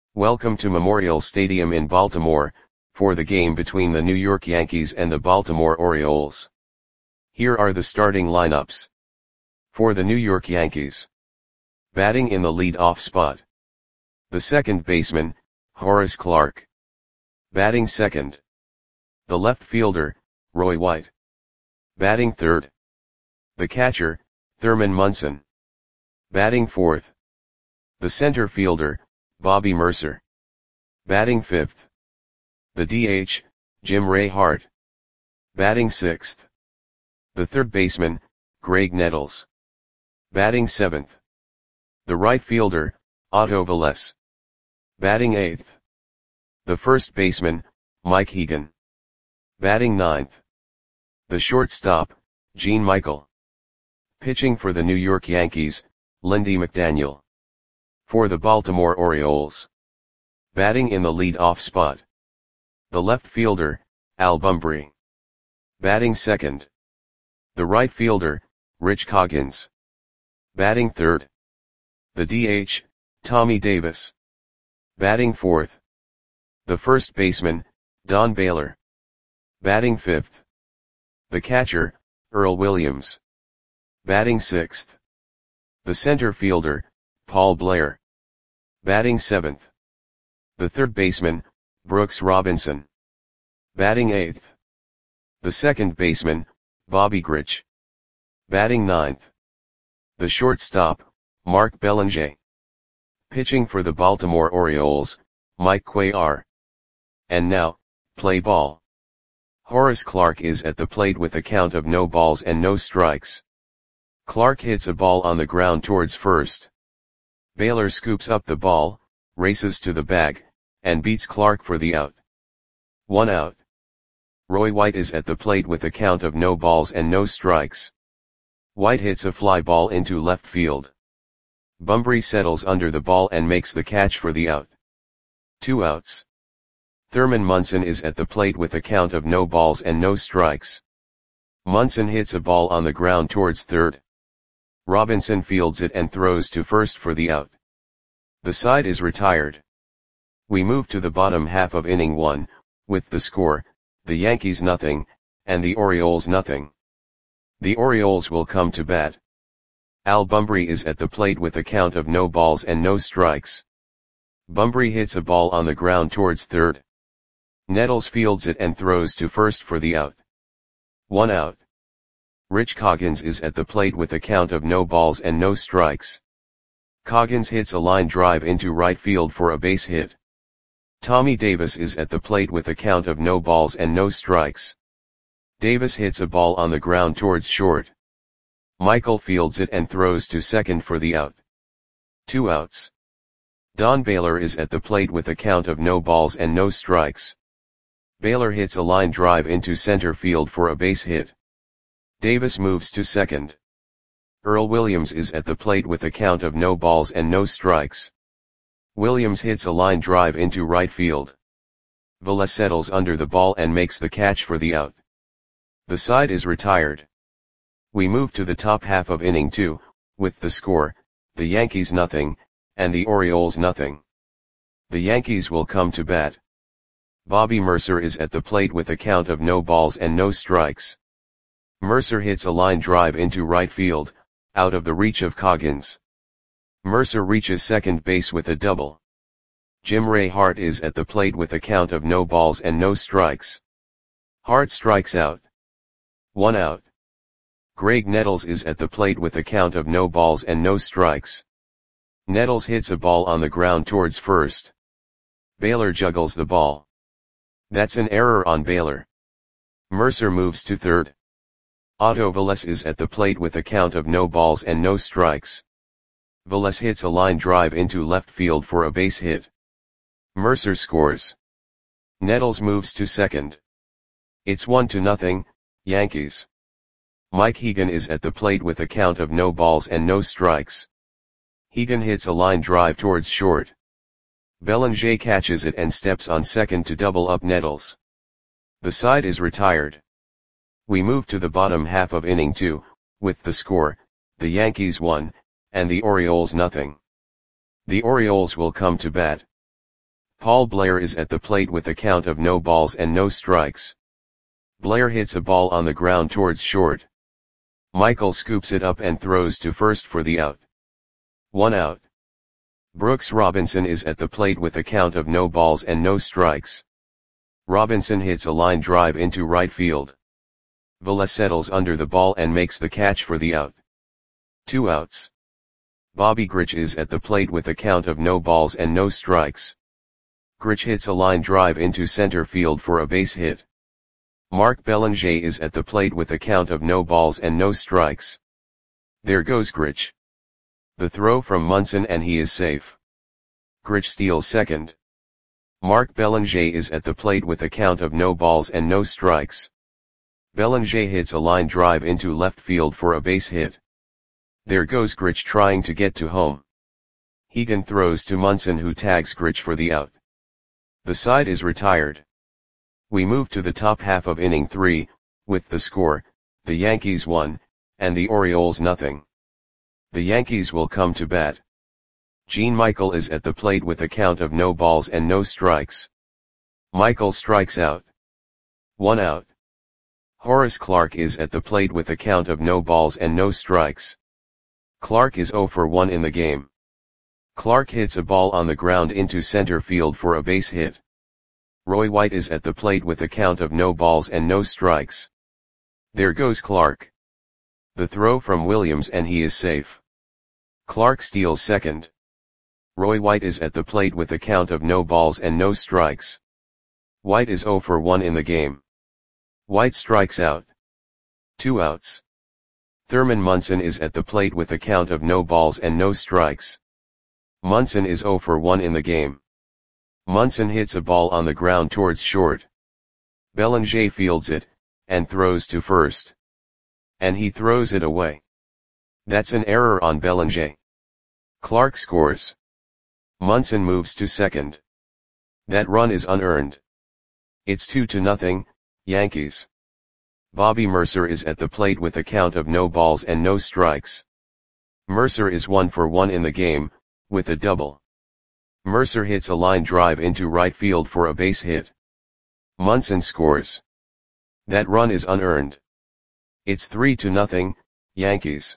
Welcome to Memorial Stadium in Baltimore, for the game between the New York Yankees and the Baltimore Orioles. Here are the starting lineups. For the New York Yankees. Batting in the lead-off spot. The second baseman, Horace Clarke. Batting second. The left fielder, Roy White. Batting third. The catcher, Thurman Munson. Batting fourth. The center fielder, Bobby Murcer. Batting fifth. The DH, Jim Ray Hart. Batting sixth. The third baseman, Graig Nettles. Batting seventh. The right fielder, Otto Velez. Batting eighth. The first baseman, Mike Hegan. Batting ninth. The shortstop, Gene Michael. Pitching for the New York Yankees, Lindy McDaniel. For the Baltimore Orioles. Batting in the lead-off spot. The left fielder, Al Bumbry. Batting second. The right fielder, Rich Coggins. Batting third. The DH, Tommy Davis. Batting fourth. The first baseman, Don Baylor. Batting fifth. The catcher, Earl Williams. Batting sixth. The center fielder, Paul Blair. Batting seventh. The third baseman, Brooks Robinson. Batting eighth. The second baseman, Bobby Grich. Batting ninth. The shortstop, Mark Belanger. Pitching for the Baltimore Orioles, Mike Cuellar. And now, play ball. Horace Clarke is at the plate with a count of no balls and no strikes. Clarke hits a ball on the ground towards first. Baylor scoops up the ball, races to the bag, and beats Clarke for the out. 1 out. Roy White is at the plate with a count of no balls and no strikes. White hits a fly ball into left field. Bumbry settles under the ball and makes the catch for the out. 2 outs. Thurman Munson is at the plate with a count of no balls and no strikes. Munson hits a ball on the ground towards third. Robinson fields it and throws to first for the out. The side is retired. We move to the bottom half of inning 1, with the score, the Yankees nothing, and the Orioles nothing. The Orioles will come to bat. Al Bumbry is at the plate with a count of no balls and no strikes. Bumbry hits a ball on the ground towards third. Nettles fields it and throws to first for the out. 1 out. Rich Coggins is at the plate with a count of no balls and no strikes. Coggins hits a line drive into right field for a base hit. Tommy Davis is at the plate with a count of no balls and no strikes. Davis hits a ball on the ground towards short. Michael fields it and throws to second for the out. 2 outs. Don Baylor is at the plate with a count of no balls and no strikes. Baylor hits a line drive into center field for a base hit. Davis moves to second. Earl Williams is at the plate with a count of no balls and no strikes. Williams hits a line drive into right field. Velez settles under the ball and makes the catch for the out. The side is retired. We move to the top half of inning 2, with the score, the Yankees nothing, and the Orioles nothing. The Yankees will come to bat. Bobby Murcer is at the plate with a count of no balls and no strikes. Murcer hits a line drive into right field, out of the reach of Coggins. Murcer reaches second base with a double. Jim Ray Hart is at the plate with a count of no balls and no strikes. Hart strikes out. 1 out. Graig Nettles is at the plate with a count of no balls and no strikes. Nettles hits a ball on the ground towards first. Baylor juggles the ball. That's an error on Baylor. Murcer moves to third. Otto Velez is at the plate with a count of no balls and no strikes. Velez hits a line drive into left field for a base hit. Murcer scores. Nettles moves to second. It's 1-0, Yankees. Mike Hegan is at the plate with a count of no balls and no strikes. Hegan hits a line drive towards short. Belanger catches it and steps on second to double up Nettles. The side is retired. We move to the bottom half of inning 2, with the score, the Yankees 1, and the Orioles nothing. The Orioles will come to bat. Paul Blair is at the plate with a count of no balls and no strikes. Blair hits a ball on the ground towards short. Michael scoops it up and throws to first for the out. 1 out. Brooks Robinson is at the plate with a count of no balls and no strikes. Robinson hits a line drive into right field. Villa settles under the ball and makes the catch for the out. 2 outs. Bobby Grich is at the plate with a count of no balls and no strikes. Grich hits a line drive into center field for a base hit. Mark Belanger is at the plate with a count of no balls and no strikes. There goes Grich. The throw from Munson and he is safe. Grich steals second. Mark Belanger is at the plate with a count of no balls and no strikes. Belanger hits a line drive into left field for a base hit. There goes Grich trying to get to home. Hegan throws to Munson who tags Grich for the out. The side is retired. We move to the top half of inning 3, with the score, the Yankees 1, and the Orioles nothing. The Yankees will come to bat. Gene Michael is at the plate with a count of no balls and no strikes. Michael strikes out. 1 out. Horace Clarke is at the plate with a count of no balls and no strikes. Clarke is 0 for 1 in the game. Clarke hits a ball on the ground into center field for a base hit. Roy White is at the plate with a count of no balls and no strikes. There goes Clarke. The throw from Williams and he is safe. Clarke steals second. Roy White is at the plate with a count of no balls and no strikes. White is 0 for 1 in the game. White strikes out. 2 outs. Thurman Munson is at the plate with a count of no balls and no strikes. Munson is 0 for 1 in the game. Munson hits a ball on the ground towards short. Belanger fields it, and throws to first. And he throws it away. That's an error on Belanger. Clarke scores. Munson moves to second. That run is unearned. It's 2-0, Yankees. Bobby Mercer is at the plate with a count of no balls and no strikes. Mercer is 1 for 1 in the game, with a double. Mercer hits a line drive into right field for a base hit. Munson scores. That run is unearned. It's 3-0, Yankees.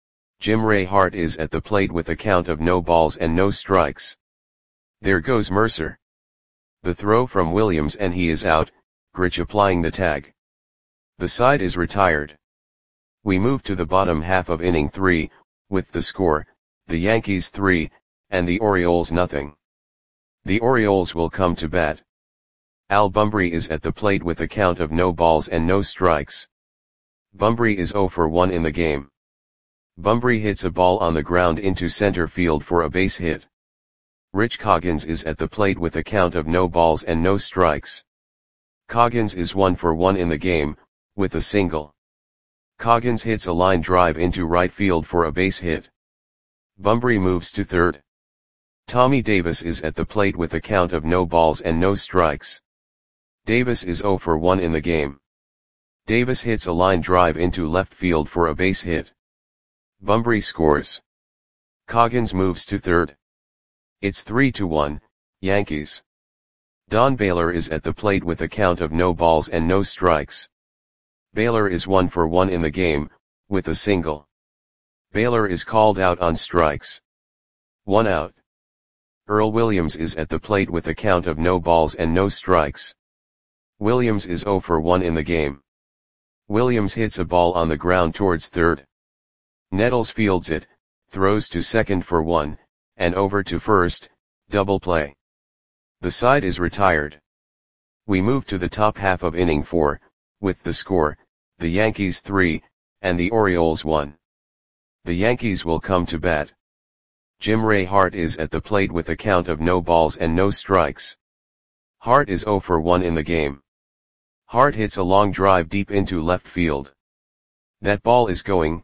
Jim Ray Hart is at the plate with a count of no balls and no strikes. There goes Mercer. The throw from Williams and he is out, Grich applying the tag. The side is retired. We move to the bottom half of inning 3, with the score, the Yankees 3, and the Orioles nothing. The Orioles will come to bat. Al Bumbry is at the plate with a count of no balls and no strikes. Bumbry is 0 for 1 in the game. Bumbry hits a ball on the ground into center field for a base hit. Rich Coggins is at the plate with a count of no balls and no strikes. Coggins is 1 for 1 in the game, with a single. Coggins hits a line drive into right field for a base hit. Bumbry moves to third. Tommy Davis is at the plate with a count of no balls and no strikes. Davis is 0 for 1 in the game. Davis hits a line drive into left field for a base hit. Bumbry scores. Coggins moves to third. It's 3-1, Yankees. Don Baylor is at the plate with a count of no balls and no strikes. Baylor is 1 for 1 in the game, with a single. Baylor is called out on strikes. 1 out. Earl Williams is at the plate with a count of no balls and no strikes. Williams is 0 for 1 in the game. Williams hits a ball on the ground towards third. Nettles fields it, throws to second for 1, and over to first, double play. The side is retired. We move to the top half of inning 4, with the score, the Yankees 3, and the Orioles 1. The Yankees will come to bat. Jim Ray Hart is at the plate with a count of no balls and no strikes. Hart is 0 for 1 in the game. Hart hits a long drive deep into left field. That ball is gone.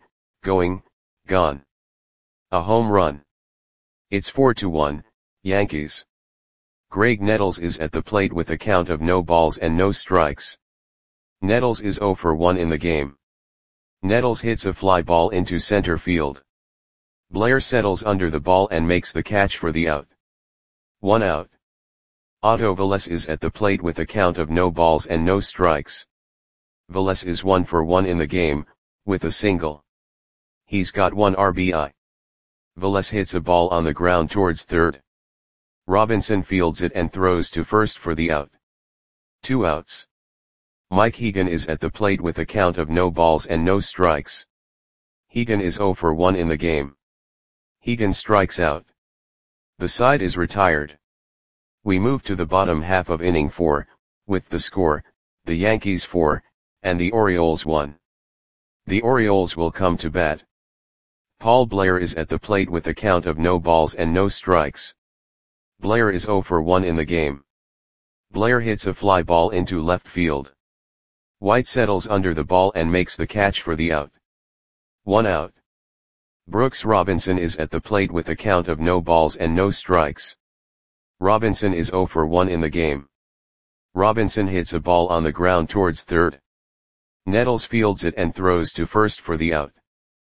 A home run. It's 4-1, Yankees. Greg Nettles is at the plate with a count of no balls and no strikes. Nettles is 0 for 1 in the game. Nettles hits a fly ball into center field. Blair settles under the ball and makes the catch for the out. 1 out. Otto Velez is at the plate with a count of no balls and no strikes. Velez is 1 for 1 in the game, with a single. He's got 1 RBI. Velez hits a ball on the ground towards third. Robinson fields it and throws to first for the out. 2 outs. Mike Hegan is at the plate with a count of no balls and no strikes. Hegan is 0 for 1 in the game. Hegan strikes out. The side is retired. We move to the bottom half of inning 4, with the score, the Yankees 4, and the Orioles 1. The Orioles will come to bat. Paul Blair is at the plate with a count of no balls and no strikes. Blair is 0 for 1 in the game. Blair hits a fly ball into left field. White settles under the ball and makes the catch for the out. 1 out. Brooks Robinson is at the plate with a count of no balls and no strikes. Robinson is 0 for 1 in the game. Robinson hits a ball on the ground towards third. Nettles fields it and throws to first for the out.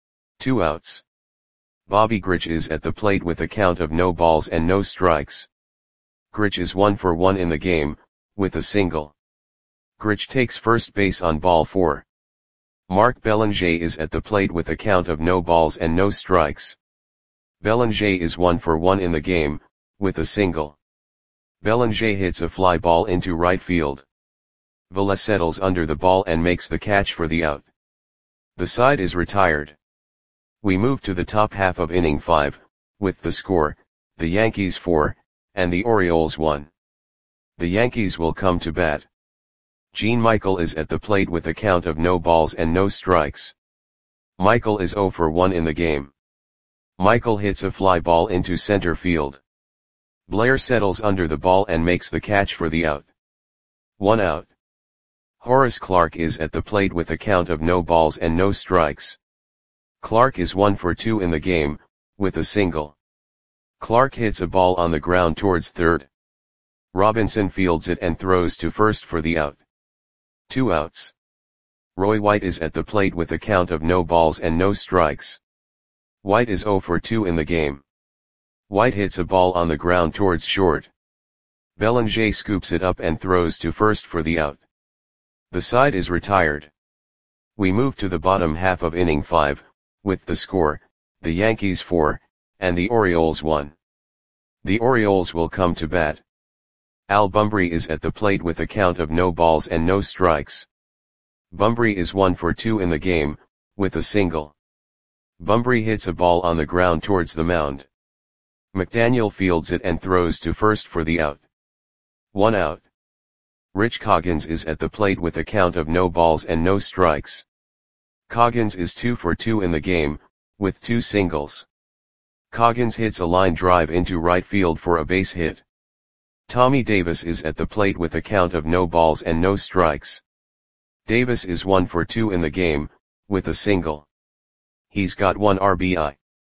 2 outs. Bobby Grich is at the plate with a count of no balls and no strikes. Grich is 1 for 1 in the game, with a single. Grich takes first base on ball 4. Mark Belanger is at the plate with a count of no balls and no strikes. Belanger is 1 for 1 in the game, with a single. Belanger hits a fly ball into right field. Velez settles under the ball and makes the catch for the out. The side is retired. We move to the top half of inning 5, with the score, the Yankees 4, and the Orioles 1. The Yankees will come to bat. Gene Michael is at the plate with a count of no balls and no strikes. Michael is 0 for 1 in the game. Michael hits a fly ball into center field. Blair settles under the ball and makes the catch for the out. 1 out. Horace Clarke is at the plate with a count of no balls and no strikes. Clarke is 1 for 2 in the game, with a single. Clarke hits a ball on the ground towards third. Robinson fields it and throws to first for the out. 2 outs. Roy White is at the plate with a count of no balls and no strikes. White is 0 for 2 in the game. White hits a ball on the ground towards short. Belanger scoops it up and throws to first for the out. The side is retired. We move to the bottom half of inning 5, with the score, the Yankees 4, and the Orioles 1. The Orioles will come to bat. Al Bumbry is at the plate with a count of no balls and no strikes. Bumbry is 1 for 2 in the game, with a single. Bumbry hits a ball on the ground towards the mound. McDaniel fields it and throws to first for the out. 1 out. Rich Coggins is at the plate with a count of no balls and no strikes. Coggins is 2 for 2 in the game, with 2 singles. Coggins hits a line drive into right field for a base hit. Tommy Davis is at the plate with a count of no balls and no strikes. Davis is 1 for 2 in the game, with a single. He's got 1 RBI.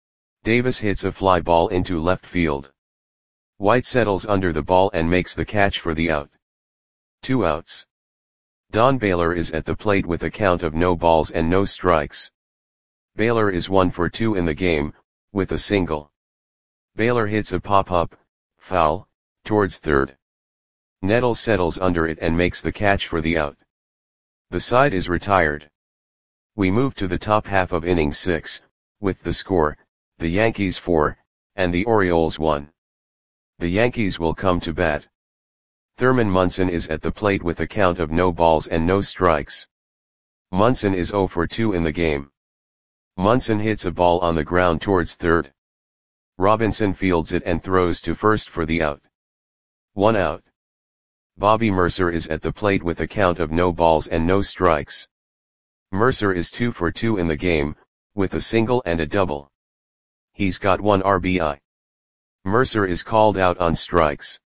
Davis hits a fly ball into left field. White settles under the ball and makes the catch for the out. 2 outs. Don Baylor is at the plate with a count of no balls and no strikes. Baylor is 1 for 2 in the game, with a single. Baylor hits a pop-up, foul, towards third. Nettles settles under it and makes the catch for the out. The side is retired. We move to the top half of inning 6, with the score, the Yankees 4, and the Orioles 1. The Yankees will come to bat. Thurman Munson is at the plate with a count of no balls and no strikes. Munson is 0 for 2 in the game. Munson hits a ball on the ground towards third. Robinson fields it and throws to first for the out. 1 out. Bobby Mercer is at the plate with a count of no balls and no strikes. Mercer is 2 for 2 in the game, with a single and a double. He's got 1 RBI. Mercer is called out on strikes.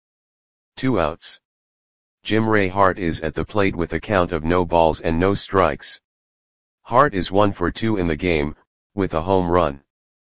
2 outs. Jim Ray Hart is at the plate with a count of no balls and no strikes. Hart is 1 for 2 in the game, with a home run.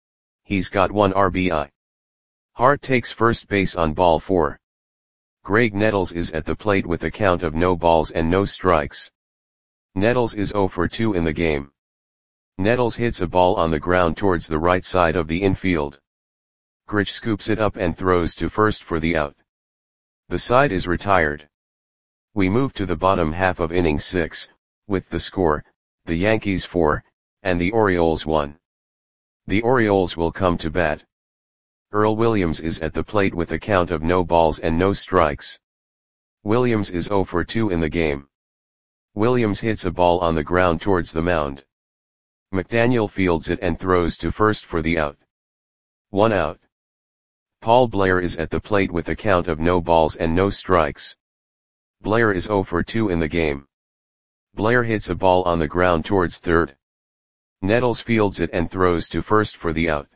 He's got 1 RBI. Hart takes first base on ball 4. Greg Nettles is at the plate with a count of no balls and no strikes. Nettles is 0 for 2 in the game. Nettles hits a ball on the ground towards the right side of the infield. Grich scoops it up and throws to first for the out. The side is retired. We move to the bottom half of inning 6, with the score, the Yankees 4, and the Orioles 1. The Orioles will come to bat. Earl Williams is at the plate with a count of no balls and no strikes. Williams is 0 for 2 in the game. Williams hits a ball on the ground towards the mound. McDaniel fields it and throws to first for the out. 1 out. Paul Blair is at the plate with a count of no balls and no strikes. Blair is 0 for 2 in the game. Blair hits a ball on the ground towards third. Nettles fields it and throws to first for the out.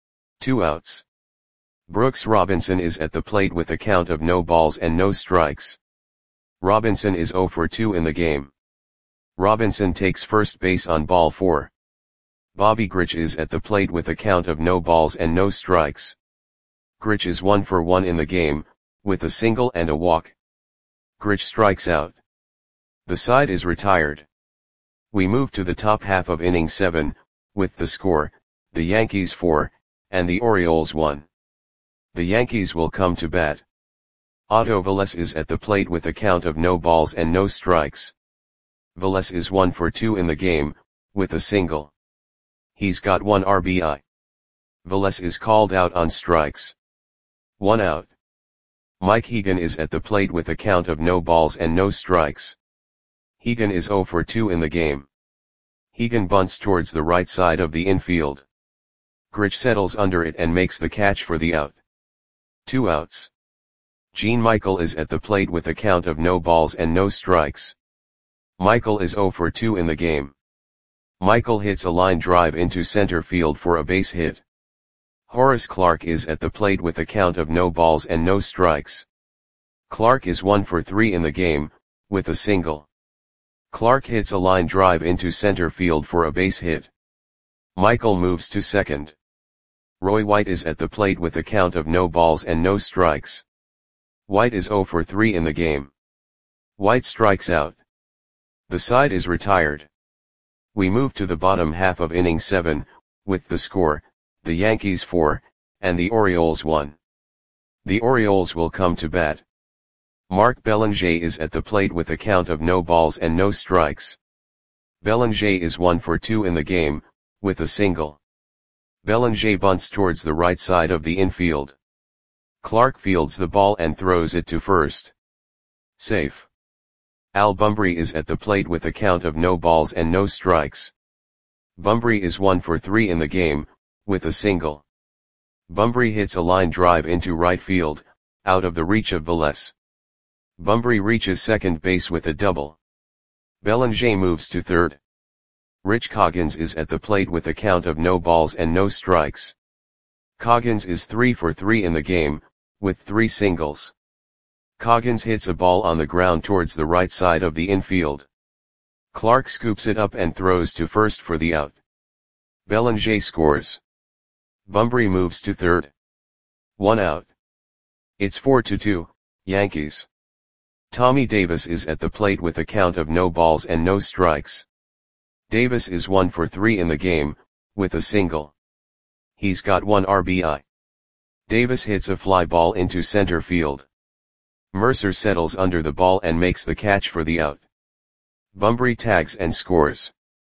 2 outs. Brooks Robinson is at the plate with a count of no balls and no strikes. Robinson is 0 for 2 in the game. Robinson takes first base on ball 4. Bobby Grich is at the plate with a count of no balls and no strikes. Grich is 1 for 1 in the game, with a single and a walk. Grich strikes out. The side is retired. We move to the top half of inning 7, with the score, the Yankees 4, and the Orioles 1. The Yankees will come to bat. Otto Velez is at the plate with a count of no balls and no strikes. Velez is 1 for 2 in the game, with a single. He's got 1 RBI. Velez is called out on strikes. 1 out. Mike Hegan is at the plate with a count of no balls and no strikes. Hegan is 0 for 2 in the game. Hegan bunts towards the right side of the infield. Grich settles under it and makes the catch for the out. 2 outs. Gene Michael is at the plate with a count of no balls and no strikes. Michael is 0 for 2 in the game. Michael hits a line drive into center field for a base hit. Horace Clarke is at the plate with a count of no balls and no strikes. Clarke is 1 for 3 in the game, with a single. Clarke hits a line drive into center field for a base hit. Michael moves to second. Roy White is at the plate with a count of no balls and no strikes. White is 0 for 3 in the game. White strikes out. The side is retired. We move to the bottom half of inning 7, with the score, the Yankees 4, and the Orioles 1. The Orioles will come to bat. Mark Belanger is at the plate with a count of no balls and no strikes. Belanger is 1 for 2 in the game, with a single. Belanger bunts towards the right side of the infield. Clarke fields the ball and throws it to first. Safe. Al Bumbry is at the plate with a count of no balls and no strikes. Bumbry is 1 for 3 in the game, with a single. Bumbry hits a line drive into right field, out of the reach of Velez. Bumbry reaches second base with a double. Belanger moves to third. Rich Coggins is at the plate with a count of no balls and no strikes. Coggins is 3 for 3 in the game, with 3 singles. Coggins hits a ball on the ground towards the right side of the infield. Clarke scoops it up and throws to first for the out. Belanger scores. Bumbry moves to third. 1 out. It's 4-2, Yankees. Tommy Davis is at the plate with a count of no balls and no strikes. Davis is 1 for 3 in the game, with a single. He's got 1 RBI. Davis hits a fly ball into center field. Mercer settles under the ball and makes the catch for the out. Bumbry tags and scores.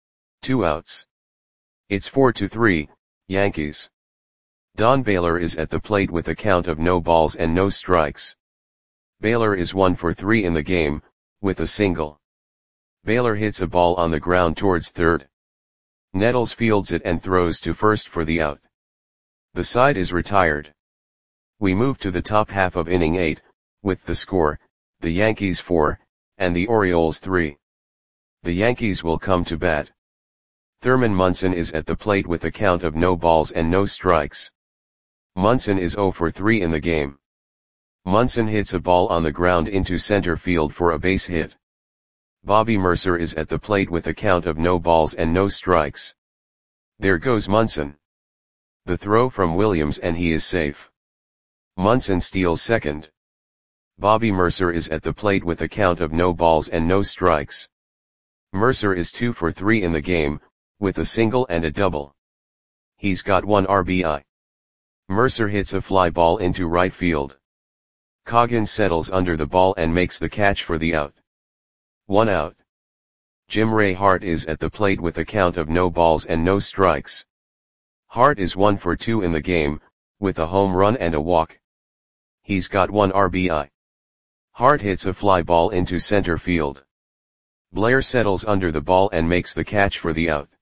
2 outs. It's 4-3, Yankees. Don Baylor is at the plate with a count of no balls and no strikes. Baylor is 1 for 3 in the game, with a single. Baylor hits a ball on the ground towards third. Nettles fields it and throws to first for the out. The side is retired. We move to the top half of inning 8, with the score, the Yankees 4, and the Orioles 3. The Yankees will come to bat. Thurman Munson is at the plate with a count of no balls and no strikes. Munson is 0 for 3 in the game. Munson hits a ball on the ground into center field for a base hit. Bobby Mercer is at the plate with a count of no balls and no strikes. There goes Munson. The throw from Williams and he is safe. Munson steals second. Bobby Mercer is at the plate with a count of no balls and no strikes. Mercer is 2 for 3 in the game, with a single and a double. He's got 1 RBI. Mercer hits a fly ball into right field. Coggins settles under the ball and makes the catch for the out. 1 out. Jim Ray Hart is at the plate with a count of no balls and no strikes. Hart is 1 for 2 in the game, with a home run and a walk. He's got 1 RBI. Hart hits a fly ball into center field. Blair settles under the ball and makes the catch for the out.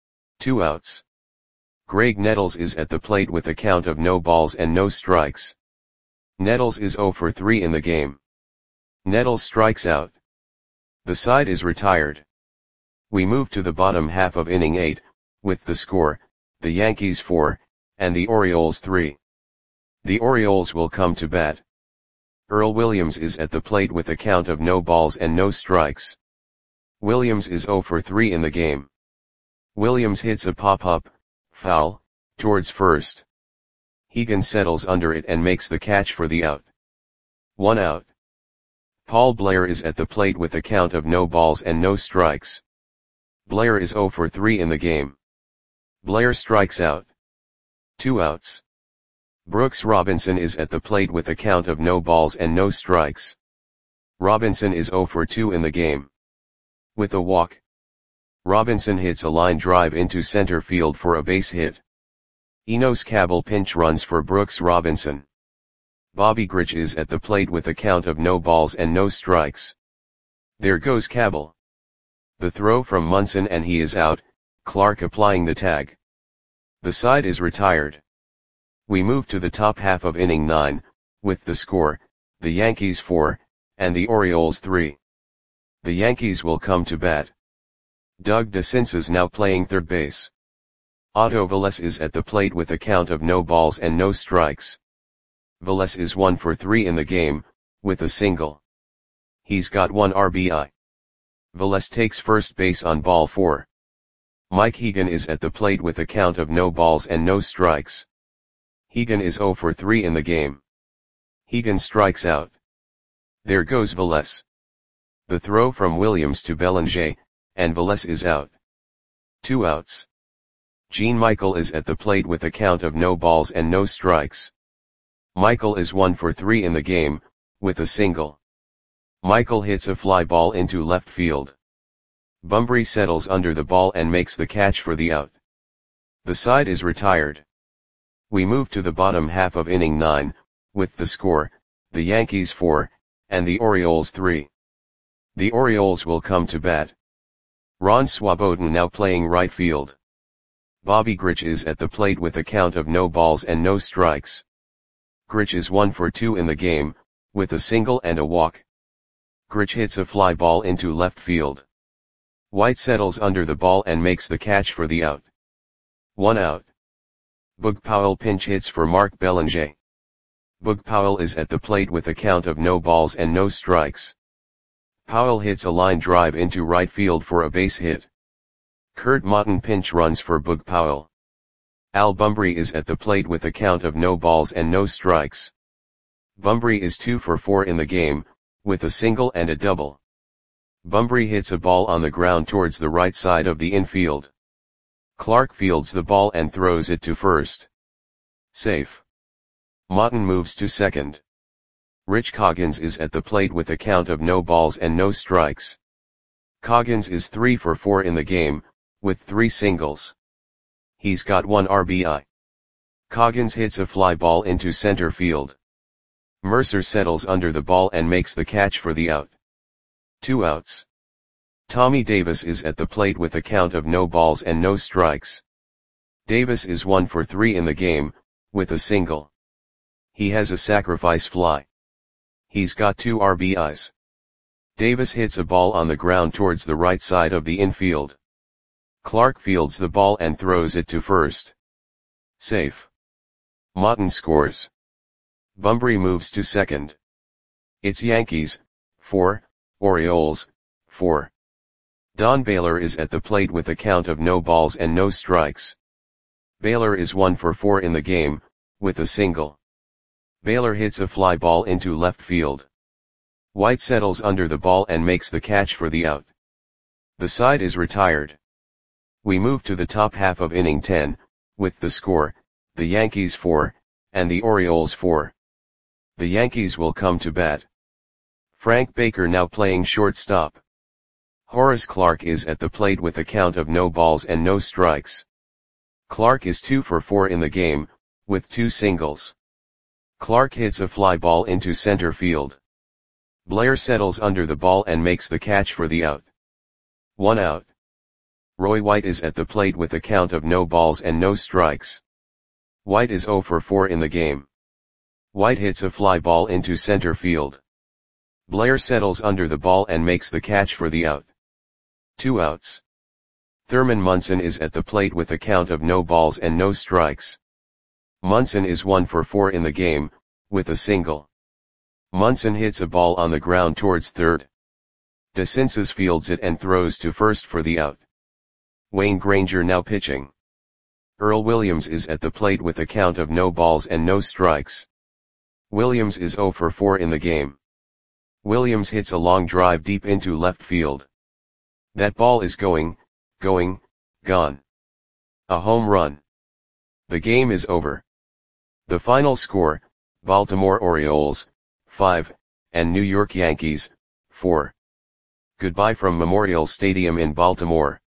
2 outs. Greg Nettles is at the plate with a count of no balls and no strikes. Nettles is 0 for 3 in the game. Nettles strikes out. The side is retired. We move to the bottom half of inning 8, with the score, the Yankees 4, and the Orioles 3. The Orioles will come to bat. Earl Williams is at the plate with a count of no balls and no strikes. Williams is 0 for 3 in the game. Williams hits a pop-up, foul, towards first. Hegan settles under it and makes the catch for the out. 1 out. Paul Blair is at the plate with a count of no balls and no strikes. Blair is 0 for 3 in the game. Blair strikes out. 2 outs. Brooks Robinson is at the plate with a count of no balls and no strikes. Robinson is 0 for 2 in the game. With a walk. Robinson hits a line drive into center field for a base hit. Enos Cabell pinch runs for Brooks Robinson. Bobby Grich is at the plate with a count of no balls and no strikes. There goes Cabell. The throw from Munson and he is out, Clark applying the tag. The side is retired. We move to the top half of inning 9, with the score, the Yankees 4, and the Orioles 3. The Yankees will come to bat. Doug DeCinces is now playing third base. Otto Velez is at the plate with a count of no balls and no strikes. Velez is 1 for 3 in the game, with a single. He's got 1 RBI. Velez takes first base on ball 4. Mike Hegan is at the plate with a count of no balls and no strikes. Hegan is 0 for 3 in the game. Hegan strikes out. There goes Velez. The throw from Williams to Bellinger, and Velez is out. 2 outs. Gene Michael is at the plate with a count of no balls and no strikes. Michael is 1 for 3 in the game, with a single. Michael hits a fly ball into left field. Bumbry settles under the ball and makes the catch for the out. The side is retired. We move to the bottom half of inning 9, with the score, the Yankees 4, and the Orioles 3. The Orioles will come to bat. Ron Swoboden now playing right field. Bobby Grich is at the plate with a count of no balls and no strikes. Grich is 1 for 2 in the game, with a single and a walk. Grich hits a fly ball into left field. White settles under the ball and makes the catch for the out. 1 out. Boog Powell pinch hits for Mark Bellinger. Boog Powell is at the plate with a count of no balls and no strikes. Powell hits a line drive into right field for a base hit. Kurt Motton pinch runs for Boog Powell. Al Bumbry is at the plate with a count of no balls and no strikes. Bumbry is 2 for 4 in the game, with a single and a double. Bumbry hits a ball on the ground towards the right side of the infield. Clark fields the ball and throws it to first. Safe. Motton moves to second. Rich Coggins is at the plate with a count of no balls and no strikes. Coggins is 3 for 4 in the game, with 3 singles. He's got 1 RBI. Coggins hits a fly ball into center field. Mercer settles under the ball and makes the catch for the out. 2 outs. Tommy Davis is at the plate with a count of no balls and no strikes. Davis is 1 for 3 in the game, with a single. He has a sacrifice fly. He's got 2 RBIs. Davis hits a ball on the ground towards the right side of the infield. Clark fields the ball and throws it to first. Safe. Motton scores. Bumbry moves to second. It's Yankees, 4, Orioles, 4. Don Baylor is at the plate with a count of no balls and no strikes. Baylor is 1 for 4 in the game, with a single. Baylor hits a fly ball into left field. White settles under the ball and makes the catch for the out. The side is retired. We move to the top half of inning 10, with the score, the Yankees 4, and the Orioles 4. The Yankees will come to bat. Frank Baker now playing shortstop. Horace Clarke is at the plate with a count of no balls and no strikes. Clarke is 2 for 4 in the game, with 2 singles. Clarke hits a fly ball into center field. Blair settles under the ball and makes the catch for the out. 1 out. Roy White is at the plate with a count of no balls and no strikes. White is 0 for 4 in the game. White hits a fly ball into center field. Blair settles under the ball and makes the catch for the out. 2 outs. Thurman Munson is at the plate with a count of no balls and no strikes. Munson is 1 for 4 in the game, with a single. Munson hits a ball on the ground towards third. DeCinces fields it and throws to first for the out. Wayne Granger now pitching. Earl Williams is at the plate with a count of no balls and no strikes. Williams is 0 for 4 in the game. Williams hits a long drive deep into left field. That ball is gone. A home run. The game is over. The final score, Baltimore Orioles, 5, and New York Yankees, 4. Goodbye from Memorial Stadium in Baltimore.